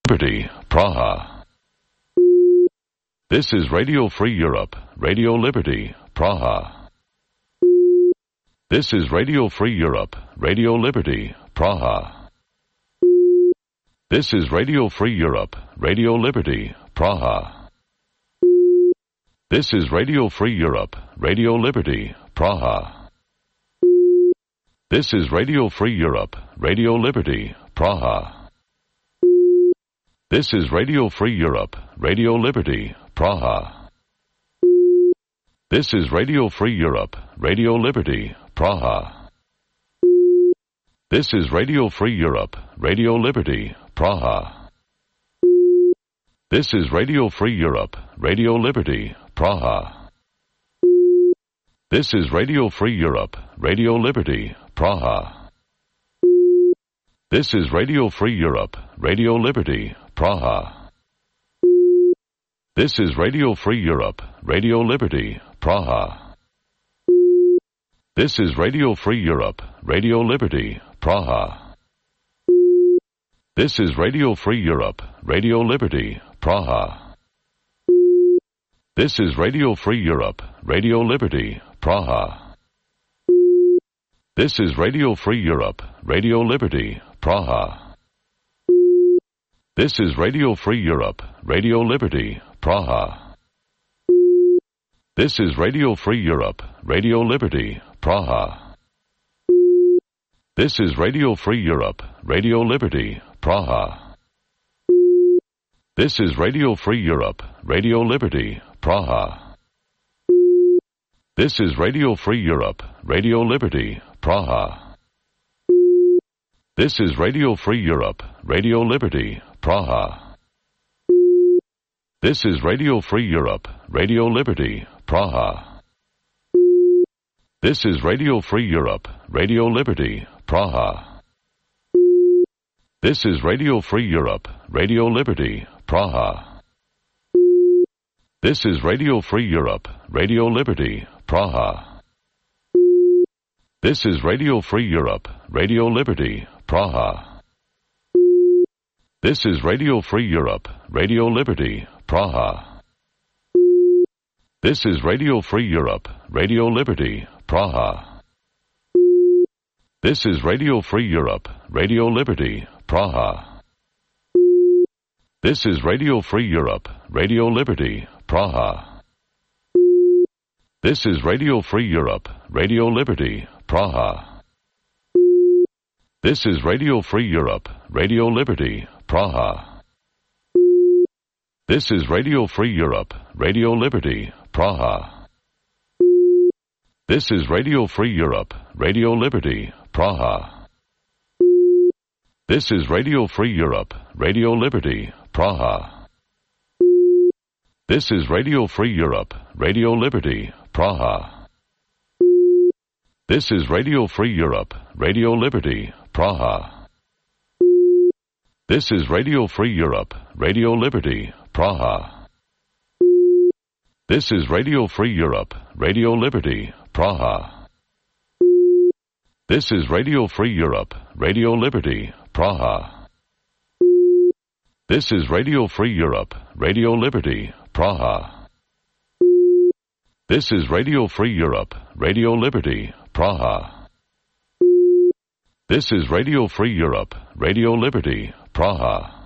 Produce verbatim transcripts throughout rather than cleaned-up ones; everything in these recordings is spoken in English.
Liberty, Praha. This is Radio Free Europe, Radio Liberty, Praha. This is Radio Free Europe, Radio Liberty, Praha. This is Radio Free Europe, Radio Liberty, Praha. This is Radio Free Europe, Radio Liberty, Praha. This is Radio Free Europe, Radio Liberty, Praha. This is Radio Free Europe, Radio Liberty, Praha. This is Radio Free Europe, Radio Liberty, Praha. This is Radio Free Europe, Radio Liberty, Praha. This is Radio Free Europe, Radio Liberty, Praha. This is Radio Free Europe, Radio Liberty, Praha. This is Radio Free Europe, Radio Liberty, Praha. This is Radio Free Europe, Radio Liberty, Praha. This is Radio Free Europe, Radio Liberty, Praha. This is Radio Free Europe, Radio Liberty, Praha. This is Radio Free Europe, Radio Liberty, Praha. This is Radio Free Europe, Radio Liberty, Praha. This is Radio Free Europe, Radio Liberty, Praha. This is Radio Free Europe, Radio Liberty, Praha. This is Radio Free Europe, Radio Liberty, Praha. This is Radio Free Europe, Radio Liberty, Praha. This is Radio Free Europe, Radio Liberty, Praha. This is Radio Free Europe, Radio Liberty, Praha. This is Radio Free Europe, Radio Liberty, Praha. This is Radio Free Europe, Radio Liberty, Praha. This is Radio Free Europe, Radio Liberty, Praha. This is Radio Free Europe, Radio Liberty, Praha. This is Radio Free Europe, Radio Liberty, Praha. This is Radio Free Europe, Radio Liberty, Praha. This is Radio Free Europe, Radio Liberty, Praha. This is Radio Free Europe, Radio Liberty, Praha. This is Radio Free Europe, Radio Liberty, Praha. This is Radio Free Europe, Radio Liberty, Praha. This is Radio Free Europe, Radio Liberty, Praha. This is Radio Free Europe, Radio Liberty, Praha. This is Radio Free Europe, Radio Liberty, Praha. This is Radio Free Europe, Radio Liberty, Praha. This is Radio Free Europe, Radio Liberty, Praha. This is Radio Free Europe, Radio Liberty, Praha. This is Radio Free Europe, Radio Liberty, Praha. This is Radio Free Europe, Radio Liberty, Praha. This is Radio Free Europe, Radio Liberty, Praha. This is Radio Free Europe, Radio Liberty, Praha. This is Radio Free Europe, Radio Liberty, Praha. This is Radio Free Europe, Radio Liberty, Praha.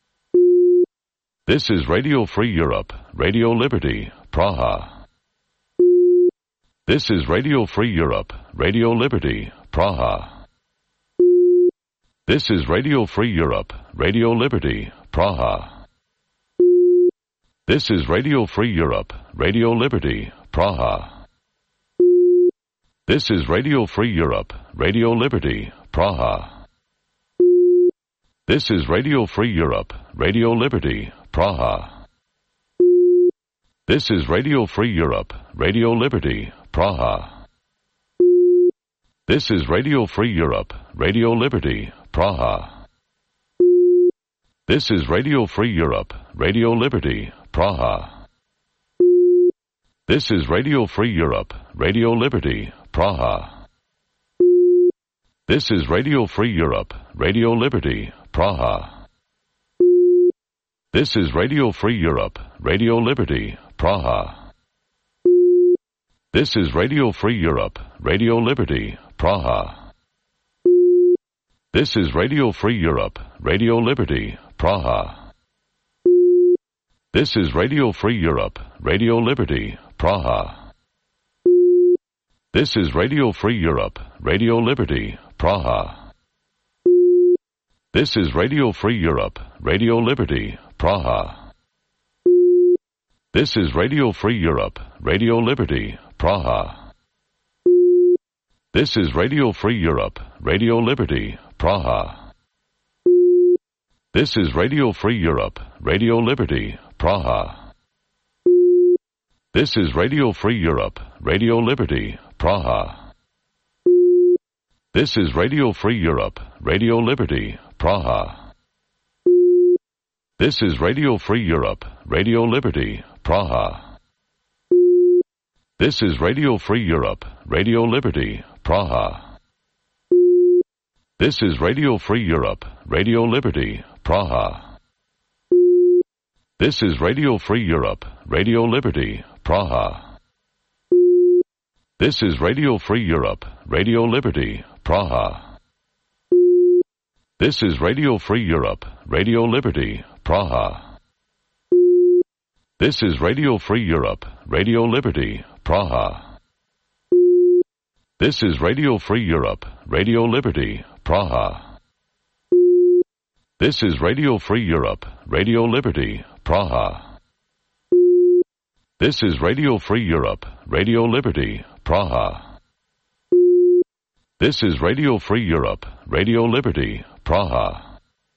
This is Radio Free Europe, Radio Liberty, Praha. This is Radio Free Europe, Radio Liberty, Praha. This is Radio Free Europe, Radio Liberty, Praha. This is Radio Free Europe, Radio Liberty, Praha. This is Radio Free Europe, Radio Liberty, Praha. This is Radio Free Europe, Radio Liberty, Praha. This is Radio Free Europe, Radio Liberty, Praha. This is Radio Free Europe, Radio Liberty, Praha. This is Radio Free Europe, Radio Liberty, Praha. This is Radio Free Europe, Radio Liberty, Praha. This is Radio Free Europe, Radio Liberty, Praha. This is Radio Free Europe, Radio Liberty, Praha. This is Radio Free Europe, Radio Liberty, Praha. This is Radio Free Europe, Radio Liberty, Praha. This is Radio Free Europe, Radio Liberty, Praha. This is Radio Free Europe, Radio Liberty, Praha. This is Radio Free Europe, Radio Liberty, Praha. This is Radio Free Europe, Radio Liberty, Praha. This is Radio Free Europe, Radio Liberty, Praha. This is Radio Free Europe, Radio Liberty, Praha. This is Radio Free Europe, Radio Liberty, Praha. This is Radio Free Europe, Radio Liberty, Praha. This is Radio Free Europe, Radio Liberty, Praha. This is Radio Free Europe, Radio Liberty, Praha. This is Radio Free Europe, Radio Liberty, Praha. This is Radio Free Europe, Radio Liberty, Praha. This is Radio Free Europe, Radio Liberty, Praha. This is Radio Free Europe, Radio Liberty, Praha. This is Radio Free Europe, Radio Liberty, Praha. This is Radio Free Europe, Radio Liberty, Praha. This is Radio Free Europe, Radio Liberty, Praha. This is Radio Free Europe, Radio Liberty, Praha. This is Radio Free Europe, Radio Liberty, Praha.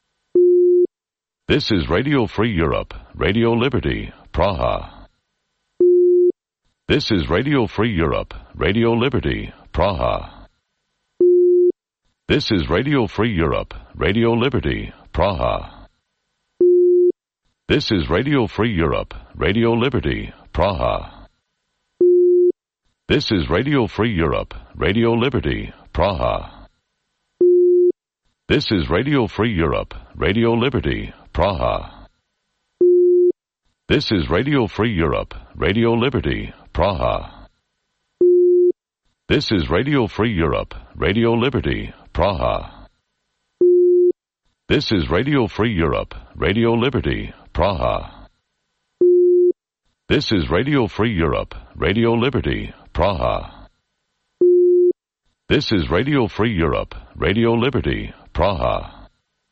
This is Radio Free Europe, Radio Liberty, Praha. This is Radio Free Europe, Radio Liberty, Praha. This is Radio Free Europe, Radio Liberty, Praha. This is Radio Free Europe, Radio Liberty, Praha. This is Radio Free Europe, Radio Liberty, Praha. This is Radio Free Europe, Radio Liberty, Praha. This is Radio Free Europe, Radio Liberty, Praha. This is Radio Free Europe, Radio Liberty, Praha. This is Radio Free Europe, Radio Liberty, Praha. This is Radio Free Europe, Radio Liberty, Praha. This is Radio Free Europe, Radio Liberty, Praha.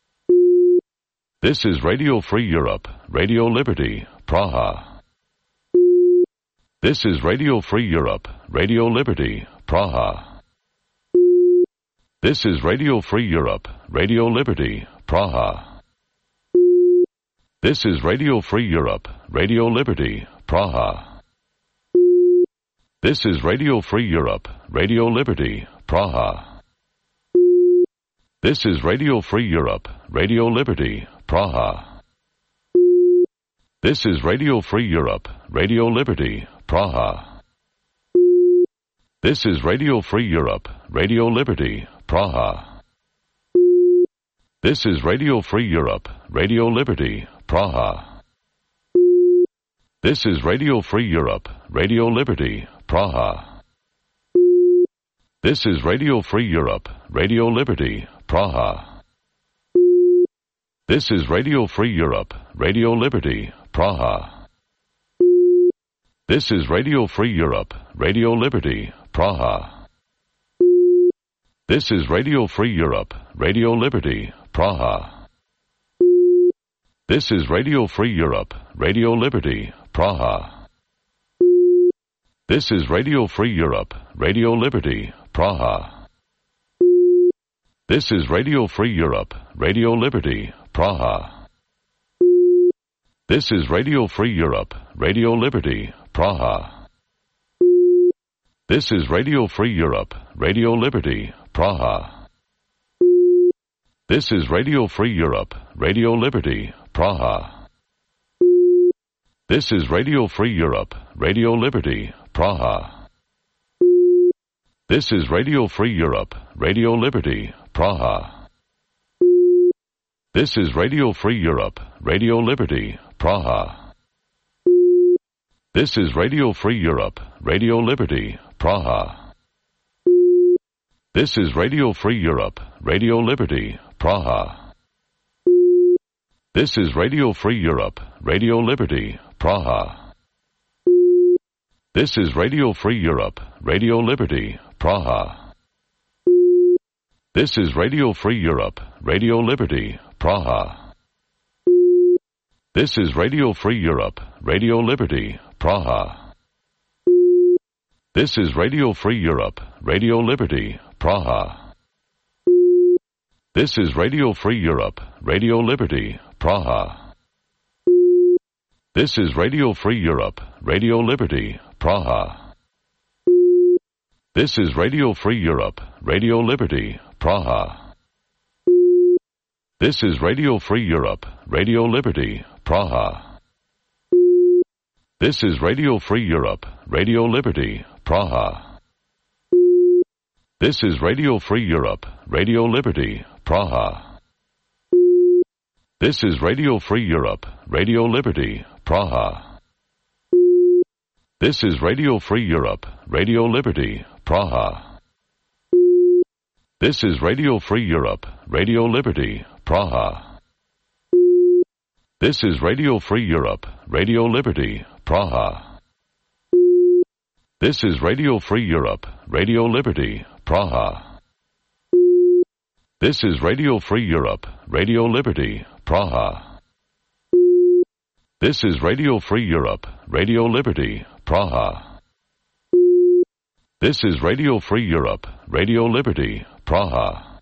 This is Radio Free Europe, Radio Liberty, Praha. This is Radio Free Europe, Radio Liberty, Praha. This is Radio Free Europe, Radio Liberty, Praha. This is Radio Free Europe, Radio Liberty, Praha. This is Radio Free Europe, Radio Liberty, Praha. This is Radio Free Europe, Radio Liberty, Praha. This is Radio Free Europe, Radio Liberty, Praha. This is Radio Free Europe, Radio Liberty, Praha. This is Radio Free Europe, Radio Liberty, Praha. This is Radio Free Europe, Radio Liberty, Praha. This is Radio Free Europe, Radio Liberty, Praha. This is Radio Free Europe, Radio Liberty, Praha. This is Radio Free Europe, Radio Liberty, Praha. This is Radio Free Europe, Radio Liberty, Praha. This is Radio Free Europe, Radio Liberty, Praha. This is Radio Free Europe, Radio Liberty, Praha. This is Radio Free Europe, Radio Liberty, Praha. This is Radio Free Europe, Radio Liberty, Praha. This is Radio Free Europe, Radio Liberty, Praha. This is Radio Free Europe, Radio Liberty, Praha. This is Radio Free Europe, Radio Liberty, Praha. This is Radio Free Europe, Radio Liberty, Praha. This is Radio Free Europe, Radio Liberty, Praha. This is Radio Free Europe, Radio Liberty, Praha. This is Radio Free Europe, Radio Liberty, Praha. This is Radio Free Europe, Radio Liberty, Praha. This is Radio Free Europe, Radio Liberty, Praha. This is Radio Free Europe, Radio Liberty, Praha. This is Radio Free Europe, Radio Liberty, Praha. This is Radio Free Europe, Radio Liberty, Praha. This is Radio Free Europe, Radio Liberty, Praha. This is Radio Free Europe, Radio Liberty, Praha. This is Radio Free Europe, Radio Liberty, Praha. This is Radio Free Europe, Radio Liberty, Praha. This is Radio Free Europe, Radio Liberty, Praha. This is Radio Free Europe, Radio Liberty, Praha. This is Radio Free Europe, Radio Liberty, Praha. This is Radio Free Europe, Radio Liberty, Praha. This is Radio Free Europe, Radio Liberty, Praha. This is Radio Free Europe, Radio Liberty, Praha. This is Radio Free Europe, Radio Liberty, Praha. This is Radio Free Europe, Radio Liberty, Praha. This is Radio Free Europe, Radio Liberty, Praha. This is Radio Free Europe, Radio Liberty, Praha.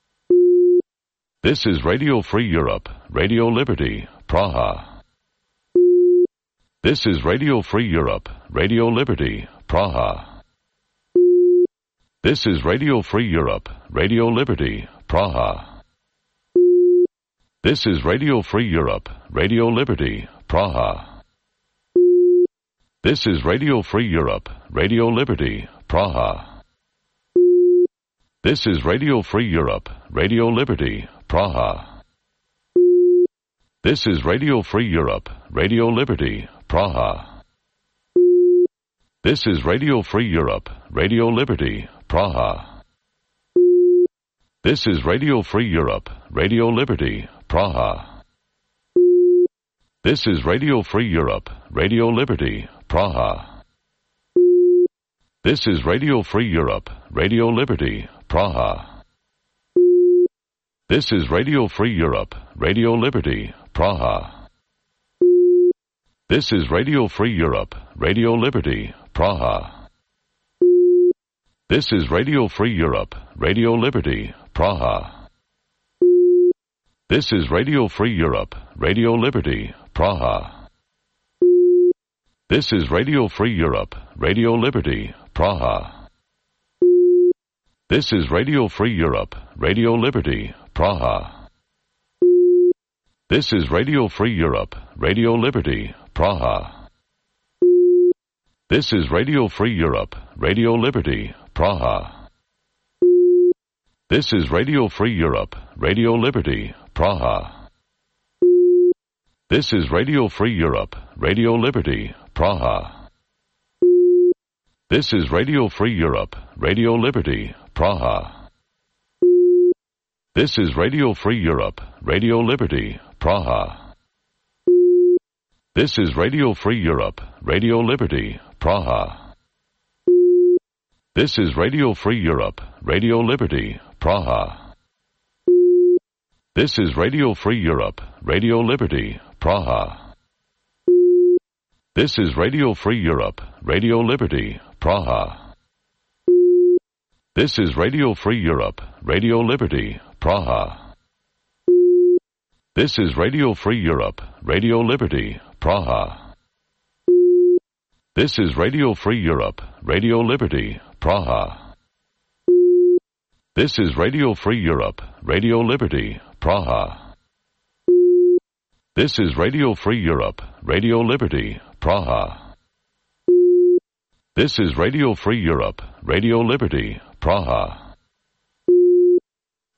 This is Radio Free Europe, Radio Liberty, Praha. This is Radio Free Europe, Radio Liberty, Praha. This is Radio Free Europe, Radio Liberty, Praha. This is Radio Free Europe, Radio Liberty, Praha. This is Radio Free Europe, Radio Liberty, Praha. This is Radio Free Europe, Radio Liberty, Praha. This is Radio Free Europe, Radio Liberty, Praha. This is Radio Free Europe, Radio Liberty, Praha. This is Radio Free Europe, Radio Liberty, Praha. This is Radio Free Europe, Radio Liberty, Praha. This is Radio Free Europe, Radio Liberty, Praha. This is Radio Free Europe, Radio Liberty, Praha. This is Radio Free Europe, Radio Liberty, Praha. This is Radio Free Europe, Radio Liberty, Praha. This is Radio Free Europe, Radio Liberty, Praha. This is Radio Free Europe, Radio Liberty, Praha. This is Radio Free Europe, Radio Liberty, Praha. This is Radio Free Europe, Radio Liberty, Praha. This is Radio Free Europe, Radio Liberty, Praha. This is Radio Free Europe, Radio Liberty, Praha. This is Radio Free Europe, Radio Liberty, Praha. This is Radio Free Europe, Radio Liberty, Praha. This is Radio Free Europe, Radio Liberty, Praha. This is Radio Free Europe, Radio Liberty, Praha. This is Radio Free Europe, Radio Liberty, Praha. This is Radio Free Europe, Radio Liberty, Praha. This is Radio Free Europe, Radio Liberty, Praha. This is Radio Free Europe, Radio Liberty, Praha. This is Radio Free Europe, Radio Liberty, Praha. This is Radio Free Europe, Radio Liberty, Praha. This is Radio Free Europe, Radio Liberty, Praha. This is Radio Free Europe, Radio Liberty, Praha. This is Radio Free Europe, Radio Liberty, Praha.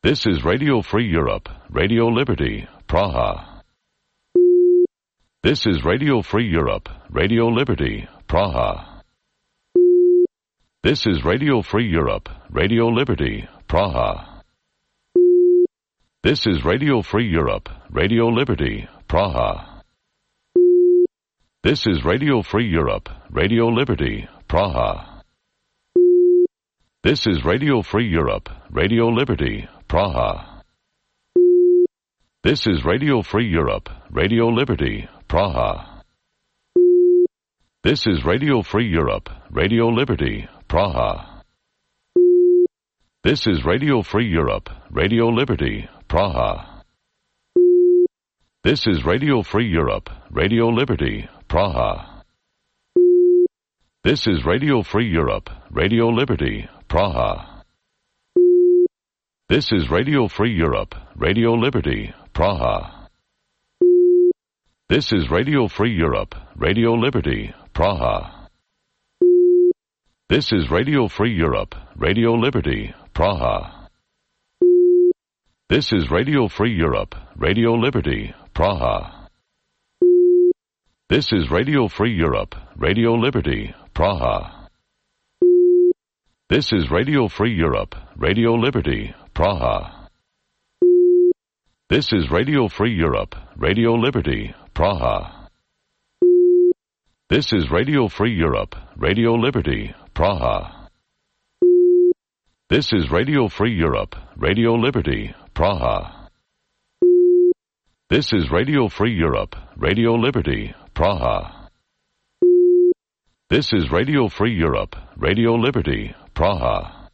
This is Radio Free Europe, Radio Liberty, Praha. This is Radio Free Europe, Radio Liberty, Praha. This is Radio Free Europe, Radio Liberty, Praha. This is Radio Free Europe, Radio Liberty, Praha. This is Radio Free Europe, Radio Liberty, Praha. This is Radio Free Europe, Radio Liberty, Praha. This is Radio Free Europe, Radio Liberty, Praha. This is Radio Free Europe, Radio Liberty, Praha. This is Radio Free Europe, Radio Liberty, Praha. This is Radio Free Europe, Radio Liberty, Praha. This is Radio Free Europe, Radio Liberty, Praha. This is Radio Free Europe, Radio Liberty, Praha. This is Radio Free Europe, Radio Liberty, Praha. This is Radio Free Europe, Radio Liberty, Praha. This is Radio Free Europe, Radio Liberty, Praha. This is Radio Free Europe, Radio Liberty, Praha. This is Radio Free Europe, Radio Liberty, Praha. This is Radio Free Europe, Radio Liberty, Praha. This is Radio Free Europe, Radio Liberty, Praha. This is Radio Free Europe, Radio Liberty, Praha. This is Radio Free Europe, Radio Liberty, Praha. This is Radio Free Europe, Radio Liberty, Praha.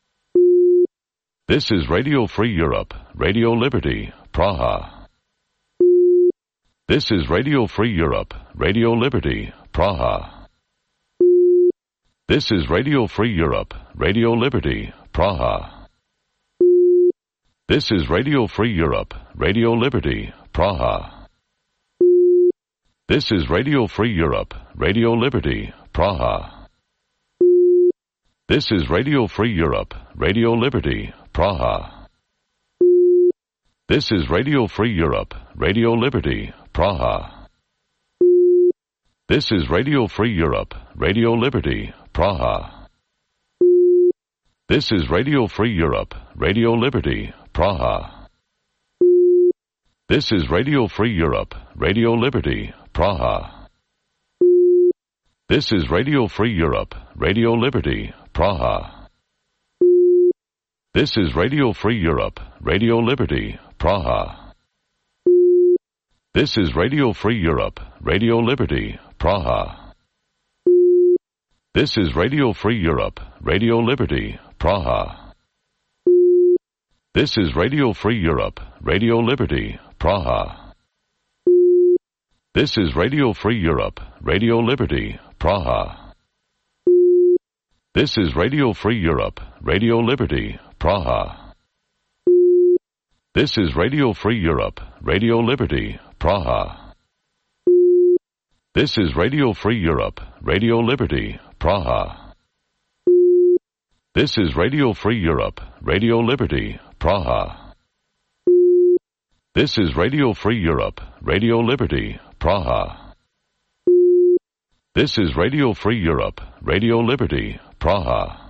This is Radio Free Europe, Radio Liberty, Praha. This is Radio Free Europe, Radio Liberty, Praha. This is Radio Free Europe, Radio Liberty, Praha. This is Radio Free Europe, Radio Liberty, Praha. This is Radio Free Europe, Radio Liberty, Praha. This is Radio Free Europe, Radio Liberty, Praha. This is Radio Free Europe, Radio Liberty, Praha. This is Radio Free Europe, Radio Liberty, Praha. This is Radio Free Europe, Radio Liberty, Praha. This is Radio Free Europe, Radio Liberty, Praha. This is Radio Free Europe, Radio Liberty, Praha. This is Radio Free Europe, Radio Liberty, Praha. This is Radio Free Europe, Radio Liberty, Praha. This is Radio Free Europe, Radio Liberty, Praha. This is Radio Free Europe, Radio Liberty, Praha. This is Radio Free Europe, Radio Liberty, Praha. This is Radio Free Europe, Radio Liberty, Praha. This is Radio Free Europe, Radio Liberty, Praha. This is Radio Free Europe, Radio Liberty, Praha. This is Radio Free Europe, Radio Liberty, Praha. This is Radio Free Europe, Radio Liberty, Praha. This is Radio Free Europe, Radio Liberty, Praha.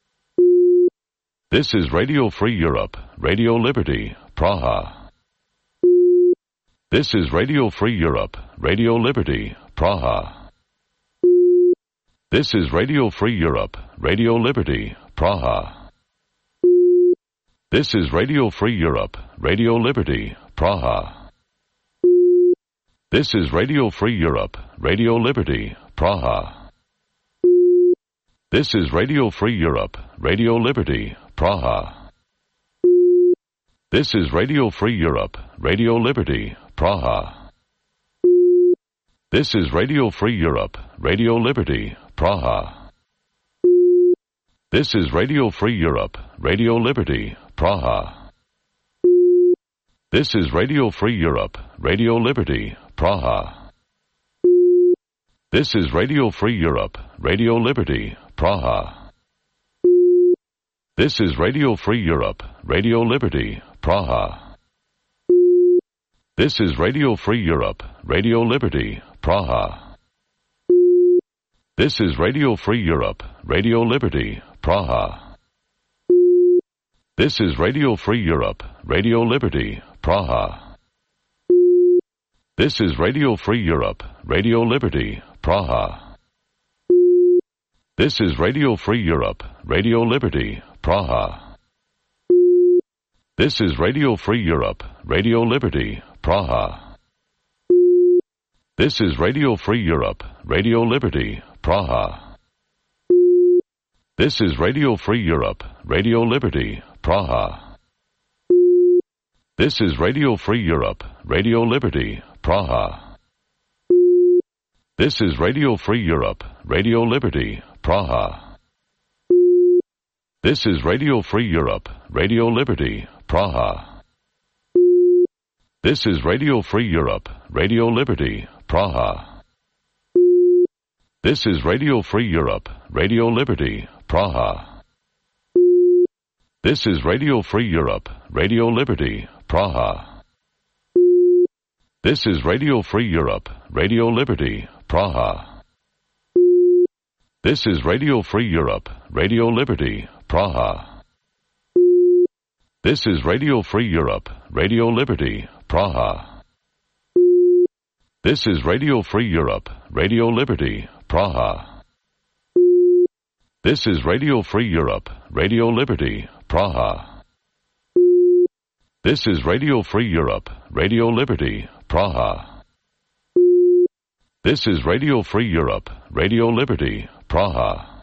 This is Radio Free Europe, Radio Liberty, Praha. This is Radio Free Europe, Radio Liberty, Praha. This is Radio Free Europe, Radio Liberty, Praha. This is Radio Free Europe, Radio Liberty, Praha. This is Radio Free Europe, Radio Liberty, Praha. This is Radio Free Europe, Radio Liberty, Praha. This is Radio Free Europe, Radio Liberty, Praha. This is Radio Free Europe, Radio Liberty, Praha. This is Radio Free Europe, Radio Liberty, Praha. This is Radio Free Europe, Radio Liberty, Praha. This is Radio Free Europe, Radio Liberty, Praha. This is Radio Free Europe, Radio Liberty, Praha. This is Radio Free Europe, Radio Liberty, Praha. This is Radio Free Europe, Radio Liberty, Praha. This is Radio Free Europe, Radio Liberty, Praha. This is Radio Free Europe, Radio Liberty, Praha. This is Radio Free Europe, Radio Liberty, Praha. This is Radio Free Europe, Radio Liberty, Praha. This is Radio Free Europe, Radio Liberty, Praha. This is Radio Free Europe, Radio Liberty, Praha. This is Radio Free Europe, Radio Liberty, Praha. This is Radio Free Europe, Radio Liberty, Praha. This is Radio Free Europe, Radio Liberty, Praha. This is Radio Free Europe, Radio Liberty, Praha. This is Radio Free Europe, Radio Liberty, Praha. This is Radio Free Europe, Radio Liberty, Praha. This is Radio Free Europe, Radio Liberty, Praha. This is Radio Free Europe, Radio Liberty, Praha. This is Radio Free Europe, Radio Liberty, Praha. This is Radio Free Europe, Radio Liberty, Praha. This is Radio Free Europe, Radio Liberty, Praha. This is Radio Free Europe, Radio Liberty, Praha. This is Radio Free Europe, Radio Liberty, Praha.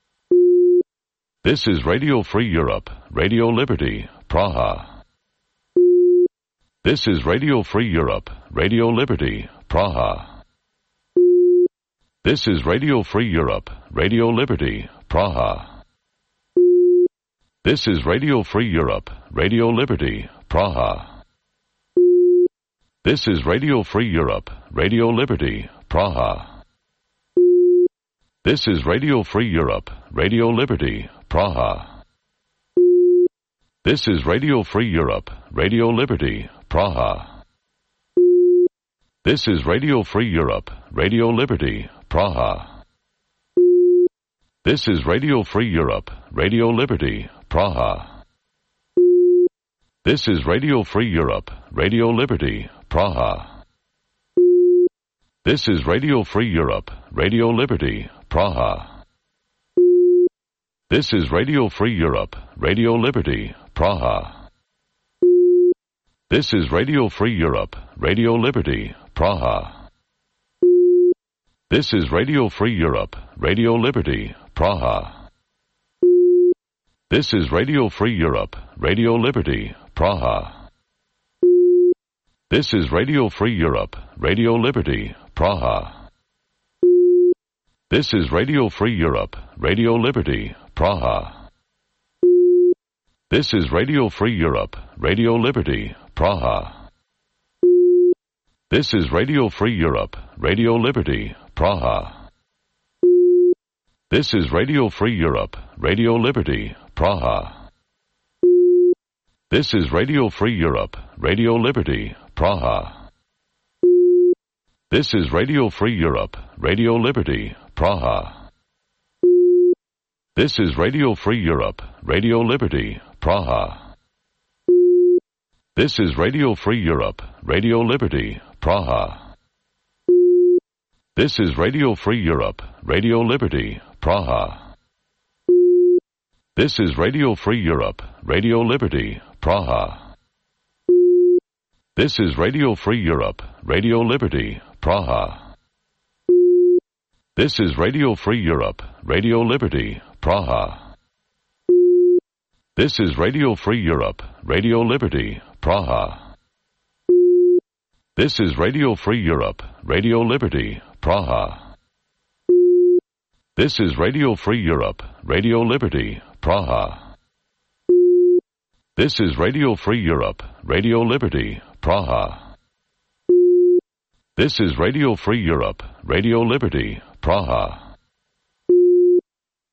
This is Radio Free Europe, Radio Liberty, Praha. This is Radio Free Europe, Radio Liberty, Praha. This is Radio Free Europe, Radio Liberty, Praha. This is Radio Free Europe, Radio Liberty, Praha. This is Radio Free Europe, Radio Liberty, Praha. This is Radio Free Europe, Radio Liberty, Praha. This is Radio Free Europe, Radio Liberty, Praha. This is Radio Free Europe, Radio Liberty, Praha. This is Radio Free Europe, Radio Liberty, Praha. This is Radio Free Europe, Radio Liberty, Praha. This is Radio Free Europe, Radio Liberty, Praha. This is Radio Free Europe, Radio Liberty, Praha. This is Radio Free Europe, Radio Liberty, Praha. This is Radio Free Europe, Radio Liberty, Praha. This is Radio Free Europe, Radio Liberty, Praha. This is Radio Free Europe, Radio Liberty, Praha. This is Radio Free Europe, Radio Liberty, Praha. This is Radio Free Europe, Radio Liberty, Praha. This is Radio Free Europe, Radio Liberty, Praha. This is Radio Free Europe, Radio Liberty, Praha. This is Radio Free Europe, Radio Liberty, Praha. This is Radio Free Europe, Radio Liberty, Praha. This is Radio Free Europe, Radio Liberty, Praha. This is Radio Free Europe, Radio Liberty, Praha. This is Radio Free Europe, Radio Liberty, Praha. This is Radio Free Europe, Radio Liberty, Praha. This is Radio Free Europe, Radio Liberty, Praha. This is Radio Free Europe, Radio Liberty, Praha. This is Radio Free Europe, Radio Liberty, Praha. This is Radio Free Europe, Radio Liberty, Praha. This is Radio Free Europe, Radio Liberty, Praha. This is Radio Free Europe, Radio Liberty, Praha. This is Radio Free Europe, Radio Liberty, Praha.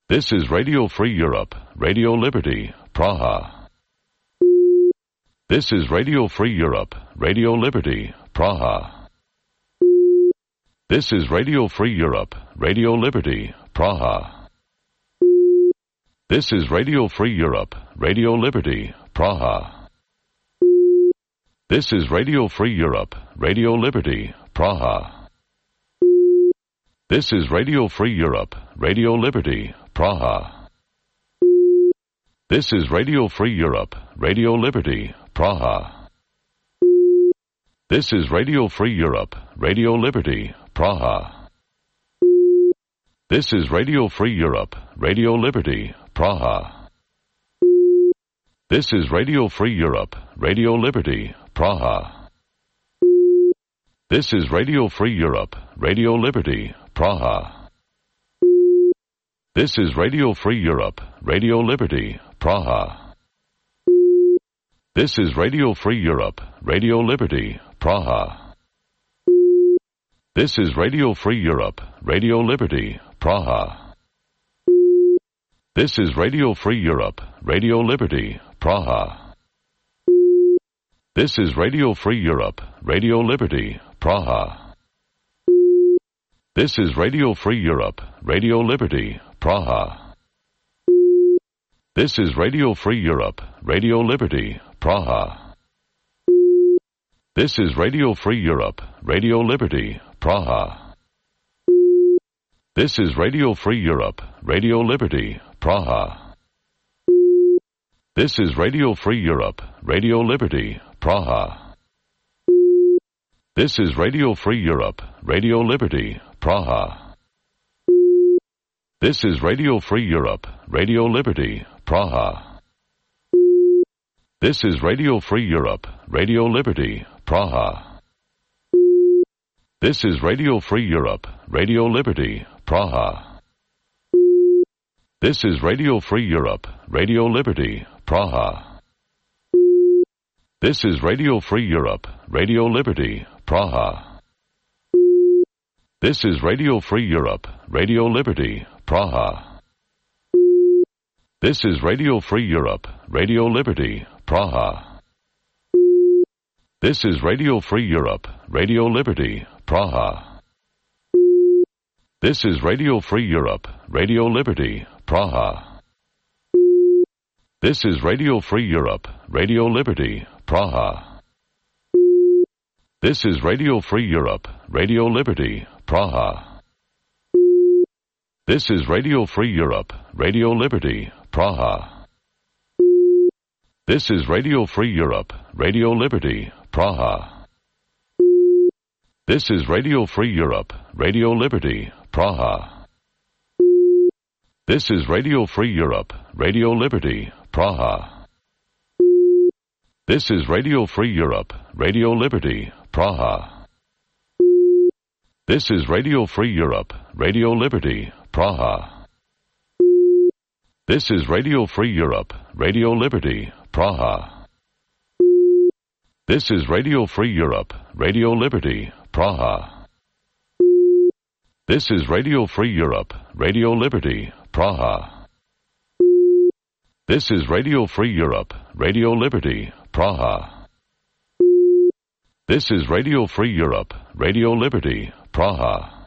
This is Radio Free Europe, Radio Liberty, Praha. This is Radio Free Europe, Radio Liberty, Praha. This is Radio Free Europe, Radio Liberty, Praha. This is Radio Free Europe, Radio Liberty, Praha. This is Radio Free Europe, Radio Liberty, Praha. This is Radio Free Europe, Radio Liberty, Praha. This is Radio Free Europe, Radio Liberty, Praha. This is Radio Free Europe, Radio Liberty, Praha. This is Radio Free Europe, Radio Liberty, Praha. This is Radio Free Europe, Radio Liberty, Praha. This is Radio Free Europe, Radio Liberty, Praha. This is Radio Free Europe, Radio Liberty, Praha. This is Radio Free Europe, Radio Liberty, Praha. This is Radio Free Europe, Radio Liberty, Praha. This is Radio Free Europe, Radio Liberty, Praha. This is Radio Free Europe, Radio Liberty, Praha. This is Radio Free Europe, Radio Liberty, Praha. This is Radio Free Europe, Radio Liberty, Praha. This is Radio Free Europe, Radio Liberty, Praha. This is Radio Free Europe, Radio Liberty, Praha. This is Radio Free Europe, Radio Liberty, Praha. This is Radio Free Europe, Radio Liberty, Praha. This is Radio Free Europe, Radio Liberty, Praha. This is Radio Free Europe, Radio Liberty, Praha. This is Radio Free Europe, Radio Liberty, Praha. This is Radio Free Europe, Radio Liberty, Praha. This is Radio Free Europe, Radio Liberty, Praha. This is Radio Free Europe, Radio Liberty, Praha. This is Radio Free Europe, Radio Liberty, Praha. This is Radio Free Europe, Radio Liberty, Praha. This is Radio Free Europe, Radio Liberty, Praha. This is Radio Free Europe, Radio Liberty, Praha. This is Radio Free Europe, Radio Liberty, Praha. This is Radio Free Europe, Radio Liberty, Praha. This is Radio Free Europe, Radio Liberty, Praha. This is Radio Free Europe, Radio Liberty, Praha. This is Radio Free Europe, Radio Liberty, Praha. This is Radio Free Europe, Radio Liberty, Praha. This is Radio Free Europe, Radio Liberty, Praha. This is Radio Free Europe, Radio Liberty, Praha. This is Radio Free Europe, Radio Liberty, Praha. This is Radio Free Europe, Radio Liberty, Praha. This is Radio Free Europe, Radio Liberty, Praha. This is Radio Free Europe, Radio Liberty, Praha.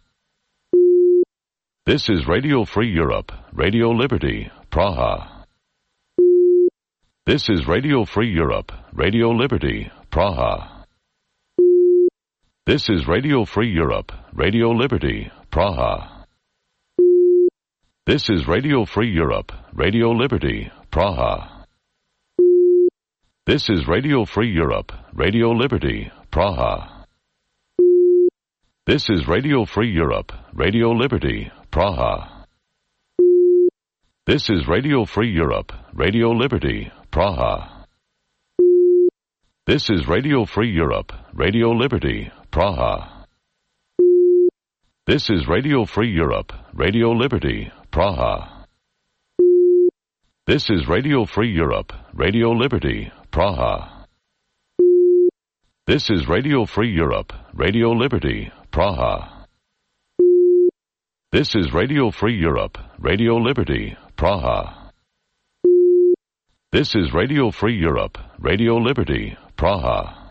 This is Radio Free Europe, Radio Liberty, Praha. This is Radio Free Europe, Radio Liberty, Praha. This is Radio Free Europe, Radio Liberty, Praha. This is Radio Free Europe, Radio Liberty, Praha. This is Radio Free Europe, Radio Liberty, Praha. This is Radio Free Europe, Radio Liberty, Praha. This is Radio Free Europe, Radio Liberty, Praha. This is Radio Free Europe, Radio Liberty, Praha. This is Radio Free Europe, Radio Liberty, Praha. This is Radio Free Europe, Radio Liberty, Praha. This is Radio Free Europe, Radio Liberty, Praha. This is Radio Free Europe, Radio Liberty, Praha. This is Radio Free Europe, Radio Liberty, Praha.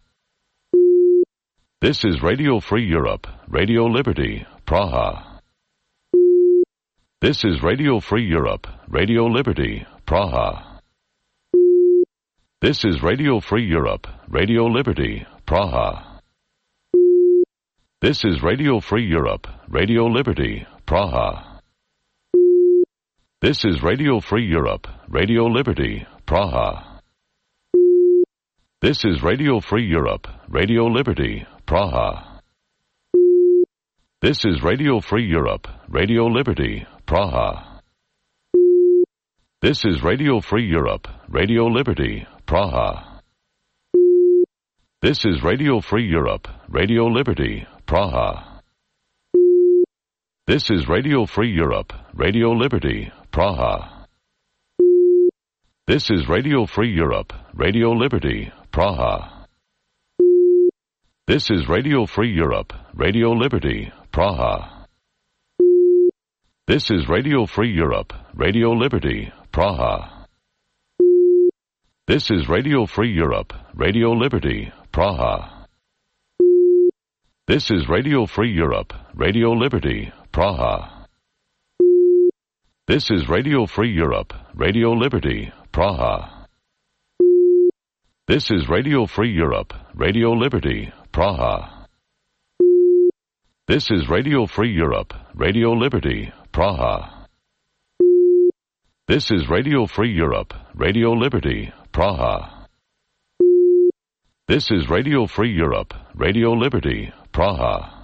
This is Radio Free Europe, Radio Liberty, Praha. This is Radio Free Europe, Radio Liberty, Praha. This is Radio Free Europe, Radio Liberty, Praha. This is Radio Free Europe, Radio Liberty, Praha. This is Radio Free Europe, Radio Liberty, Praha. This is Radio Free Europe, Radio Liberty, Praha. This is Radio Free Europe, Radio Liberty, Praha. This is Radio Free Europe, Radio Liberty, Praha. This is Radio Free Europe, Radio Liberty, Praha. This is Radio Free Europe, Radio Liberty, Praha. This is Radio Free Europe, Radio Liberty, Praha. This is Radio Free Europe, Radio Liberty, Praha. This is Radio Free Europe, Radio Liberty, Praha. This is Radio Free Europe, Radio Liberty, Praha. This is Radio Free Europe, Radio Liberty, Praha. This is Radio Free Europe, Radio Liberty, Praha. This is Radio Free Europe, Radio Liberty, Praha. This is Radio Free Europe, Radio Liberty, Praha. This is Radio Free Europe, Radio Liberty, Praha. This is Radio Free Europe, Radio Liberty, Praha.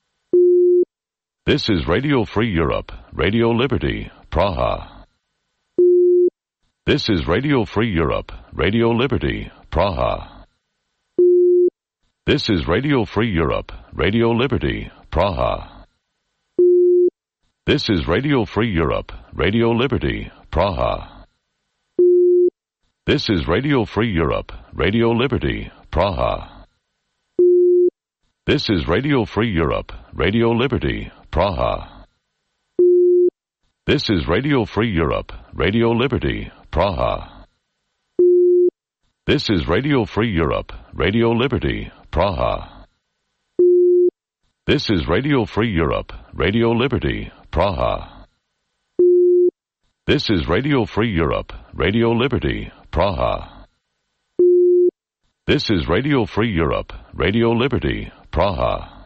This is Radio Free Europe, Radio Liberty, Praha. This is Radio Free Europe, Radio Liberty, Praha. This is Radio Free Europe, Radio Liberty, Praha. This is Radio Free Europe, Radio Liberty, Praha. This is Radio Free Europe, Radio Liberty, Praha. This is Radio Free Europe, Radio Liberty, Praha. This is Radio Free Europe, Radio Liberty, Praha. This is Radio Free Europe, Radio Liberty, Praha. This is Radio Free Europe, Radio Liberty, Praha. This is Radio Free Europe, Radio Liberty, Praha. This is Radio Free Europe, Radio Liberty, Praha.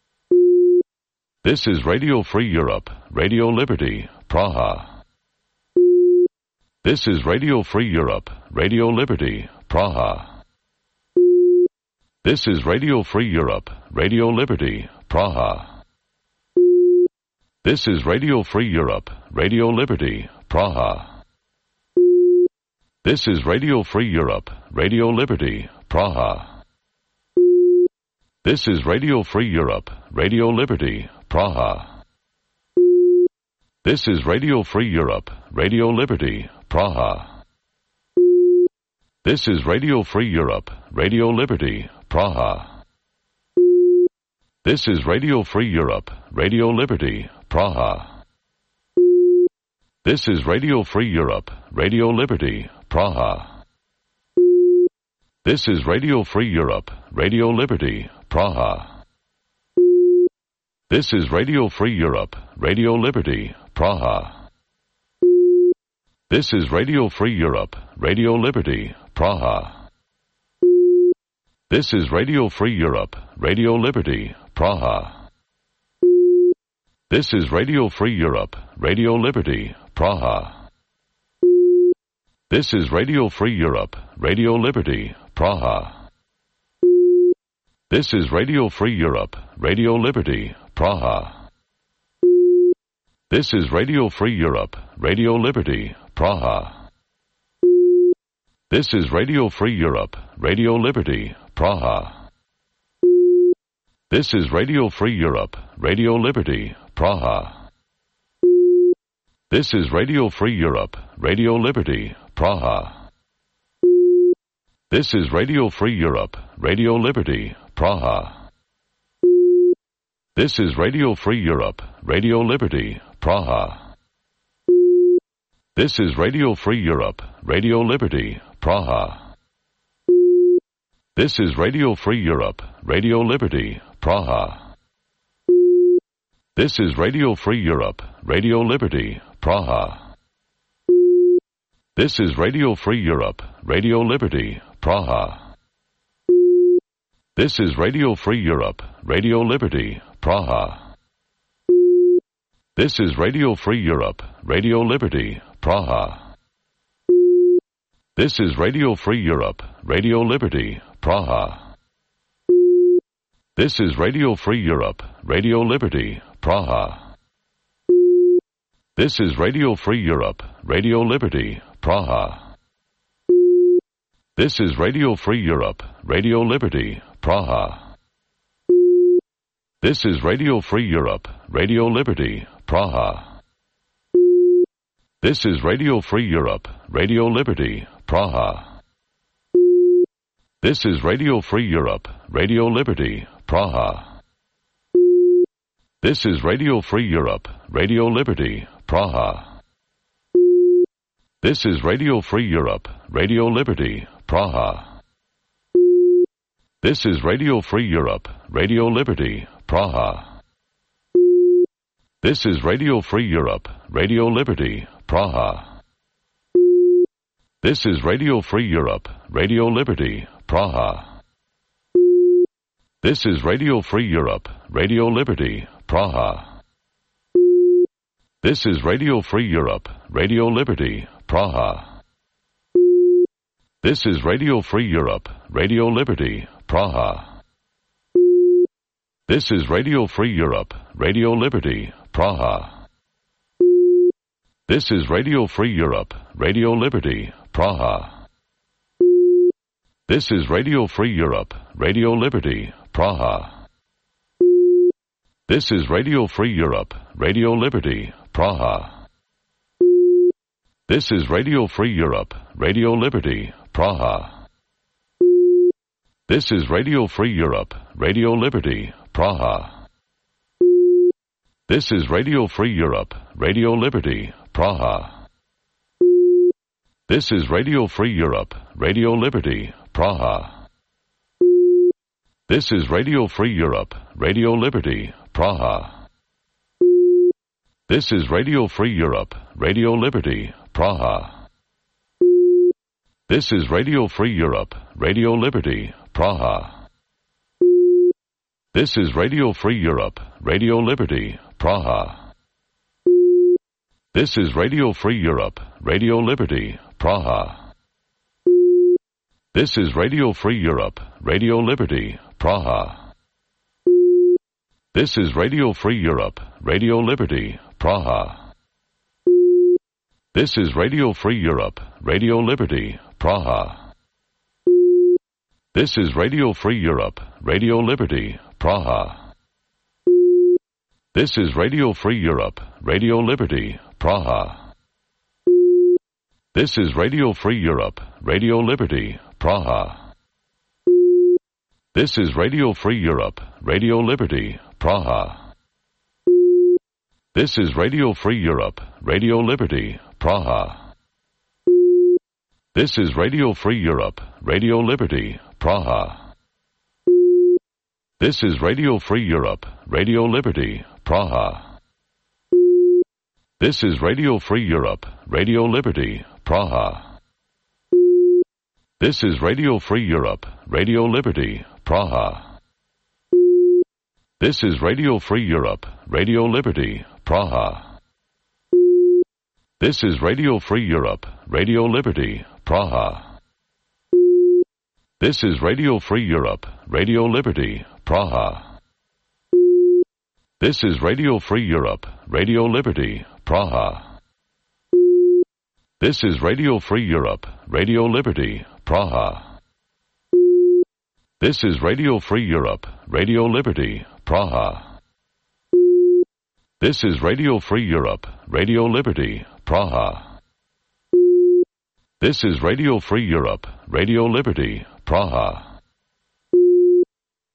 This is Radio Free Europe, Radio Liberty, Praha. This is Radio Free Europe, Radio Liberty, Praha. This is Radio Free Europe, Radio Liberty, Praha. This is Radio Free Europe, Radio Liberty, Praha. This is Radio Free Europe, Radio Liberty, Praha. This is Radio Free Europe, Radio Liberty, Praha. This is Radio Free Europe, Radio Liberty, Praha. This is Radio Free Europe, Radio Liberty, Praha. This is Radio Free Europe, Radio Liberty, Praha. This is Radio Free Europe, Radio Liberty, Praha. This is Radio Free Europe, Radio Liberty, Praha. This is Radio Free Europe, Radio Liberty, Praha. This is Radio Free Europe, Radio Liberty, Praha. This is Radio Free Europe, Radio Liberty, Praha. This is Radio Free Europe, Radio Liberty, Praha. This is Radio Free Europe, Radio Liberty, Praha. This is Radio Free Europe, Radio Liberty, Praha. This is Radio Free Europe, Radio Liberty, Praha. This is Radio Free Europe, Radio Liberty, Praha. This is Radio Free Europe, Radio Liberty, Praha. This is Radio Free Europe, Radio Liberty, Praha. This is Radio Free Europe, Radio Liberty, Praha. This is Radio Free Europe, Radio Liberty, Praha. This is Radio Free Europe, Radio Liberty, Praha. This is Radio Free Europe, Radio Liberty, Praha. This is Radio Free Europe, Radio Liberty, Praha. This is Radio Free Europe, Radio Liberty, Praha. This is Radio Free Europe, Radio Liberty, Praha. This is Radio Free Europe, Radio Liberty, Praha. This is Radio Free Europe, Radio Liberty, Praha. This is Radio Free Europe, Radio Liberty, Praha. This is Radio Free Europe, Radio Liberty, Praha. This is Radio Free Europe, Radio Liberty, Praha. This is Radio Free Europe, Radio Liberty, Praha. This is Radio Free Europe, Radio Liberty, Praha. This is Radio Free Europe, Radio Liberty, Praha. This is Radio Free Europe, Radio Liberty, Praha. This is Radio Free Europe, Radio Liberty, Praha. This is Radio Free Europe, Radio Liberty, Praha. This is Radio Free Europe, Radio Liberty, Praha. This is Radio Free Europe, Radio Liberty, Praha. This is Radio Free Europe, Radio Liberty, Praha. This is Radio Free Europe, Radio Liberty, Praha. This is Radio Free Europe, Radio Liberty, Praha. This is Radio Free Europe, Radio Liberty, Praha. This is Radio Free Europe, Radio Liberty, Praha. This is Radio Free Europe, Radio Liberty, Praha. This is Radio Free Europe, Radio Liberty, Praha. This is Radio Free Europe, Radio Liberty, Praha. This is Radio Free Europe, Radio Liberty, Praha. This is Radio Free Europe, Radio Liberty, Praha. This is Radio Free Europe, Radio Liberty, Praha. This is Radio Free Europe, Radio Liberty, Praha. This is Radio Free Europe, Radio Liberty, Praha. This is Radio Free Europe, Radio Liberty, Praha. This is Radio Free Europe, Radio Liberty, Praha. This is Radio Free Europe, Radio Liberty, Praha. This is Radio Free Europe, Radio Liberty, Praha. This is Radio Free Europe, Radio Liberty, Praha. This is Radio Free Europe, Radio Liberty, Praha. This is Radio Free Europe, Radio Liberty, Praha. This is Radio Free Europe, Radio Liberty, Praha. This is Radio Free Europe, Radio Liberty, Praha. This is Radio Free Europe, Radio Liberty, Praha. This is Radio Free Europe, Radio Liberty, Praha. This is Radio Free Europe, Radio Liberty, Praha. This is Radio Free Europe, Radio Liberty, Praha. This is Radio Free Europe, Radio Liberty, Praha. This is Radio Free Europe, Radio Liberty, Praha. This is Radio Free Europe, Radio Liberty, Praha. This is Radio Free Europe, Radio Liberty, Praha. This is Radio Free Europe, Radio Liberty, Praha. This is Radio Free Europe, Radio Liberty, Praha. This is Radio Free Europe, Radio Liberty, Praha. This is Radio Free Europe, Radio Liberty, Praha. This is Radio Free Europe, Radio Liberty, Praha. This is Radio Free Europe, Radio Liberty, Praha. This is Radio Free Europe, Radio Liberty, Praha. This is Radio Free Europe, Radio Liberty, Praha. This is Radio Free Europe, Radio Liberty, Praha. This is Radio Free Europe, Radio Liberty, Praha. This is Radio Free Europe, Radio Liberty, Praha. This is Radio Free Europe, Radio Liberty, Praha.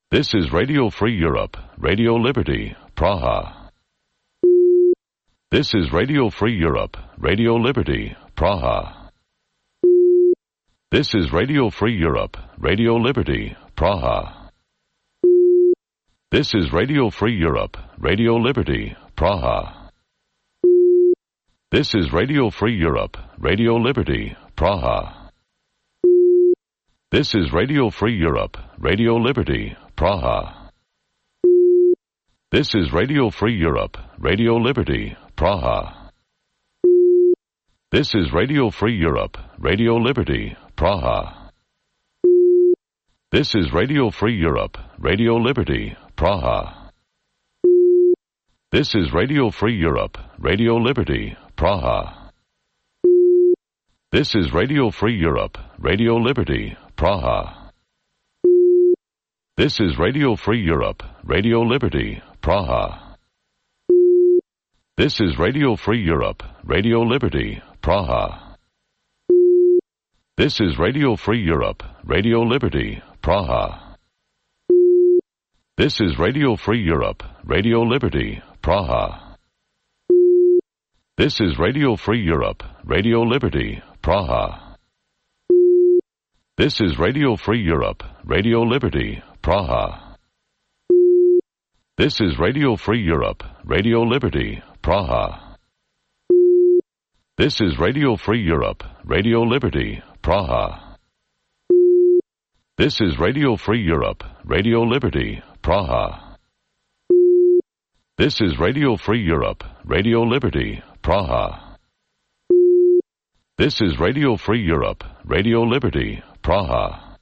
This is Radio Free Europe, Radio Liberty, Praha. This is Radio Free Europe, Radio Liberty, Praha. This is Radio Free Europe, Radio Liberty, Praha. This is Radio Free Europe, Radio Liberty, Praha. This is Radio Free Europe, Radio Liberty, Praha. This is Radio Free Europe, Radio Liberty, Praha. This is Radio Free Europe, Radio Liberty, Praha. This is Radio Free Europe, Radio Liberty, Praha. This is Radio Free Europe, Radio Liberty, Praha. This is Radio Free Europe, Radio Liberty, Praha. This is Radio Free Europe, Radio Liberty, Praha. This is Radio Free Europe, Radio Liberty, Praha. This is Radio Free Europe, Radio Liberty, Praha. This is Radio Free Europe, Radio Liberty, Praha. This is Radio Free Europe, Radio Liberty, Praha. This is Radio Free Europe, Radio Liberty, Praha. This is Radio Free Europe, Radio Liberty, Praha. This is Radio Free Europe, Radio Liberty, Praha. This is Radio Free Europe, Radio Liberty, Praha. This is Radio Free Europe, Radio Liberty, Praha. This is Radio Free Europe, Radio Liberty, Praha. This is Radio Free Europe, Radio Liberty, Praha.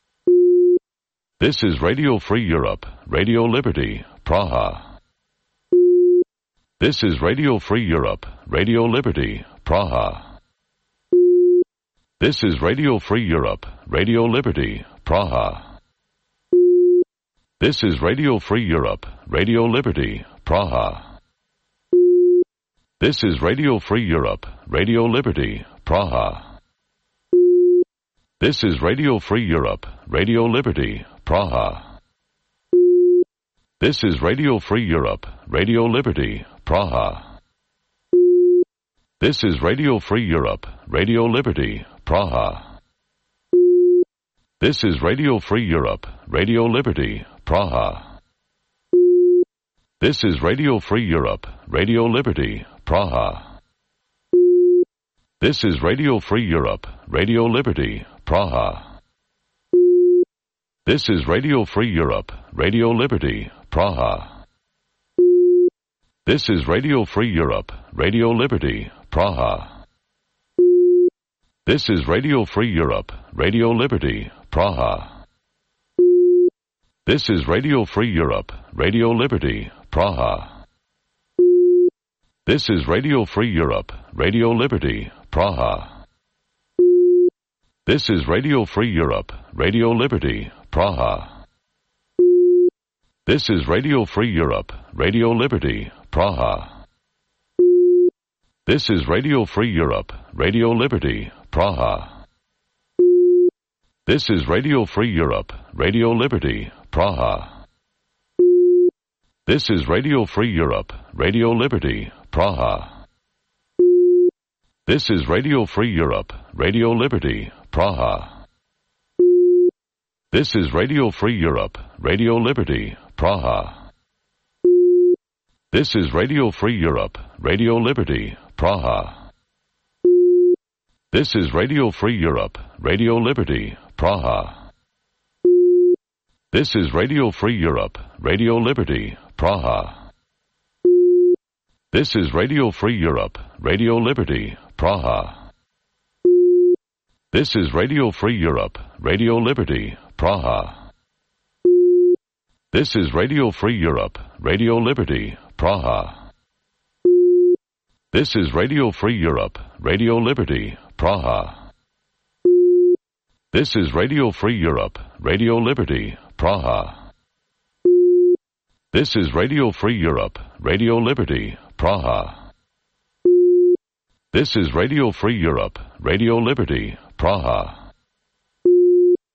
This is Radio Free Europe, Radio Liberty, Praha. This is Radio Free Europe, Radio Liberty, Praha. This is Radio Free Europe, Radio Liberty, Praha. This is Radio Free Europe, Radio Liberty, Praha. This is Radio Free Europe, Radio Liberty, Praha. This is Radio Free Europe, Radio Liberty, Praha. This is Radio Free Europe, Radio Liberty, Praha. This is Radio Free Europe, Radio Liberty, Praha. This is Radio Free Europe, Radio Liberty, Praha. This is Radio Free Europe, Radio Liberty, Praha. This is Radio Free Europe, Radio Liberty, Praha. This is Radio Free Europe, Radio Liberty, Praha. This is Radio Free Europe, Radio Liberty, Praha. This is Radio Free Europe, Radio Liberty, Praha. This is Radio Free Europe, Radio Liberty, Praha. This is Radio Free Europe, Radio Liberty, Praha. This is Radio Free Europe, Radio Liberty, Praha. This is Radio Free Europe, Radio Liberty, Praha. This is Radio Free Europe, Radio Liberty, Praha. This is Radio Free Europe, Radio Liberty, Praha. This is Radio Free Europe, Radio Liberty, Praha. This is Radio Free Europe, Radio Liberty, Praha. This is Radio Free Europe, Radio Liberty, Praha. This is Radio Free Europe, Radio Liberty, Praha. This is Radio Free Europe, Radio Liberty, Praha. This is Radio Free Europe, Radio Liberty, Praha. This is Radio Free Europe, Radio Liberty, Praha. This is Radio Free Europe, Radio Liberty, Praha. This is Radio Free Europe, Radio Liberty, Praha. This is Radio Free Europe, Radio Liberty, Praha. This is Radio Free Europe, Radio Liberty, Praha. This is Radio Free Europe, Radio Liberty, Praha. This is Radio Free Europe, Radio Liberty, Praha. This is Radio Free Europe, Radio Liberty, Praha. This is Radio Free Europe, Radio Liberty, Praha. This is Radio Free Europe, Radio Liberty, Praha. This is Radio Free Europe, Radio Liberty, Praha. This is Radio Free Europe, Radio Liberty, Praha. This is Radio Free Europe, Radio Liberty, Praha.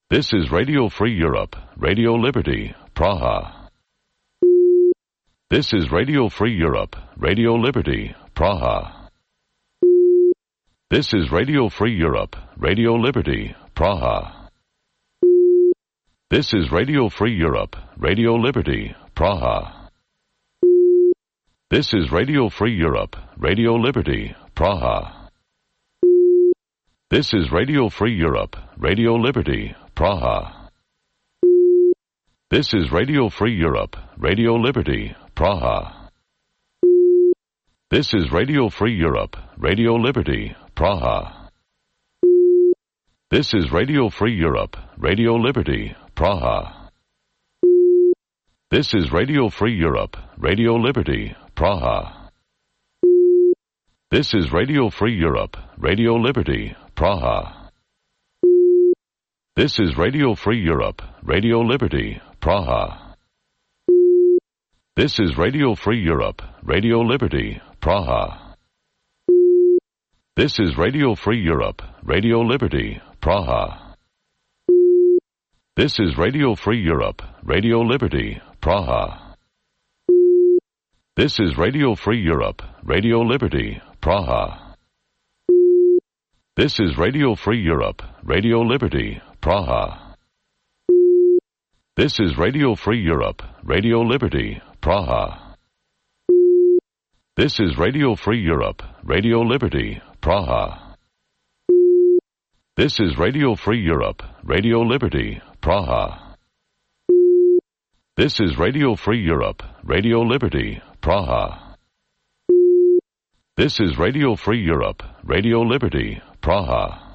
This is Radio Free Europe, Radio Liberty, Praha. This is Radio Free Europe, Radio Liberty, Praha. This is Radio Free Europe, Radio Liberty, Praha. This is Radio Free Europe, Radio Liberty, Praha. This is Radio Free Europe, Radio Liberty, Praha. This is Radio Free Europe, Radio Liberty, Praha. This is Radio Free Europe, Radio Liberty, Praha. This is Radio Free Europe, Radio Liberty, Praha. This is Radio Free Europe, Radio Liberty, Praha. This is Radio Free Europe, Radio Liberty, Praha. This is Radio Free Europe, Radio Liberty, Praha. This is Radio Free Europe, Radio Liberty, Praha. This is Radio Free Europe, Radio Liberty, Praha. This is Radio Free Europe, Radio Liberty, Praha. This is Radio Free Europe, Radio Liberty, Praha. This is Radio Free Europe, Radio Liberty, Praha. This is Radio Free Europe, Radio Liberty, Praha. This is Radio Free Europe, Radio Liberty, Praha. This is Radio Free Europe, Radio Liberty, Praha. This is Radio Free Europe, Radio Liberty, Praha. This is Radio Free Europe, Radio Liberty, Praha. This is Radio Free Europe, Radio Liberty, Praha.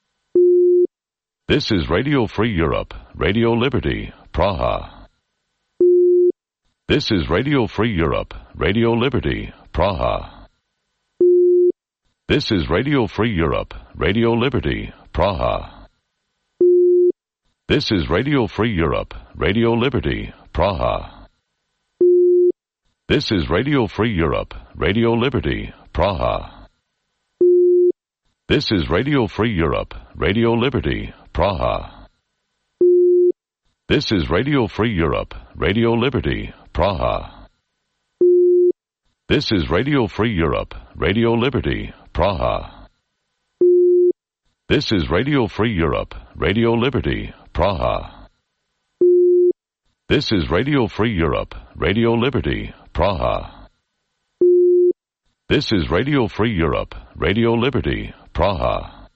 This is Radio Free Europe, Radio Liberty, Praha. This is Radio Free Europe, Radio Liberty, Praha. This is Radio Free Europe, Radio Liberty, Praha. This is Radio Free Europe, Radio Liberty, Praha. This is Radio Free Europe, Radio Liberty, Praha. This is Radio Free Europe, Radio Liberty, Praha. This is Radio Free Europe, Radio Liberty, Praha. This is Radio Free Europe, Radio Liberty, Praha. This is Radio Free Europe, Radio Liberty, Praha. This is Radio Free Europe, Radio Liberty, Praha. This is Radio Free Europe, Radio Liberty, Praha.